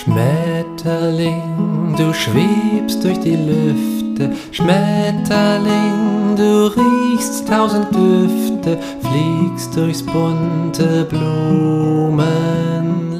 Schmetterling, du schwebst durch die Lüfte, Schmetterling, du riechst tausend Düfte, fliegst durchs bunte Blumenland.